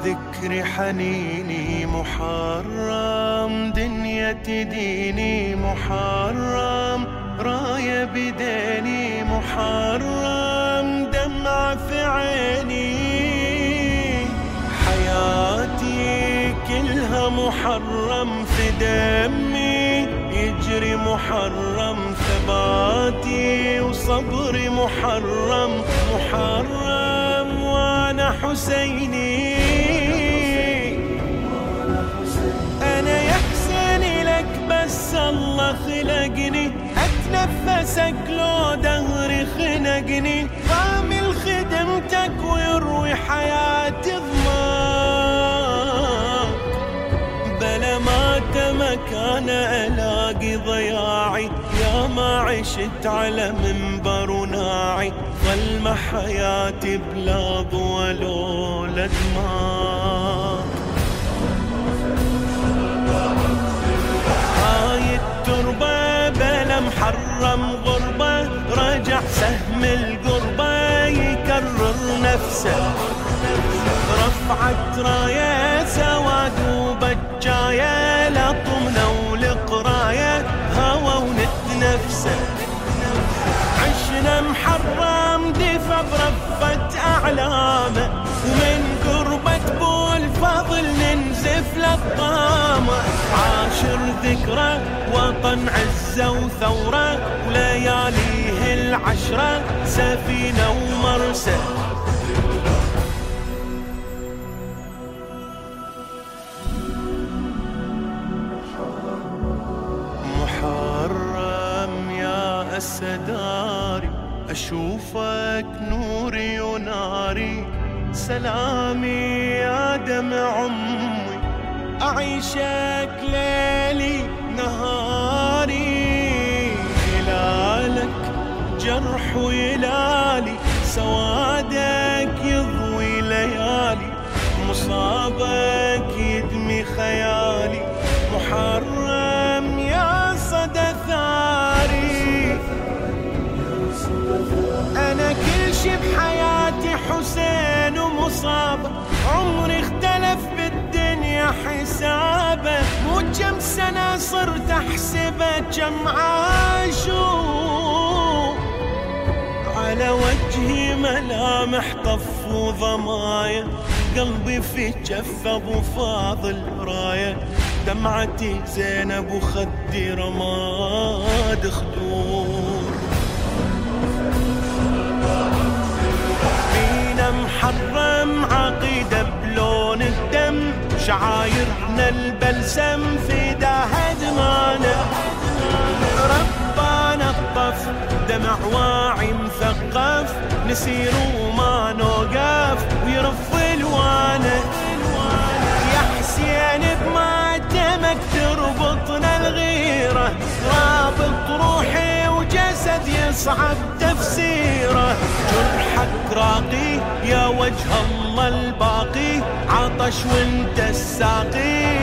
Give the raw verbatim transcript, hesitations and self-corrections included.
عالذكر حنيني محرم، دنيا تديني محرم، راية بديني محرم، دمع في عيني، حياتي كلها محرم في دمي يجري محرم، ثباتي وصبري محرم محرم، وانا حسيني. انا يا حسيني لك بس الله خلقني، اتنفسك لو دهري خنقني، ضامل خدمتك ويروي حياتي ضماك، بلا ما تمكان الاقي ضياعي، يا ما عشت على منبر وناعي، ظلمة حياتي بلا ضوى لولا دماك. هاي التربة بلا محرم غربة، رجع سهم القربة يكرر نفسه، رفعت راية سواد وبجاية، لطمنا ولقراية هوى ونتنفسه، عشنا محرم دفا برفة أعلامه، ومن قربة بو الفضل ننزف للطامة، عاشر ذكرى وطن عزة وثورة، ولياليه العشرة سفينة ومرسى. محرم يا أسداري، أشوفك نوري وناري، سلامي يا دمع أمي، أعيشك ليلي نهاري، هلالك جرح ويلالي، سوادك يضوي ليالي، مصابك يدمي خيالي، محرم يا صدى ثاري. أنا كل شي بحياتي حسين ومصابة، عمري اختلف بالدنيا حسابه، مو كم سنة صرت أحسبه كم عاشوا، على وجهي ملامح طف وضمايا، قلبي في جف أبو فاضل راية، دمعتي زينب وخدي رماد خدود، فينا محرم عقيدة بلون الدم، شعايرنا البلسم في داها دمانا، ربانا الطف دمع واعي مثقف، نسير وما نوقف ويرف الوانه، يا حسين بماتمك تربطنا الغيرة، رابط روحي وجسد يصعب تفسيره، جرحك راقي يا وجه الله الباقي، عطش وانت الساقي،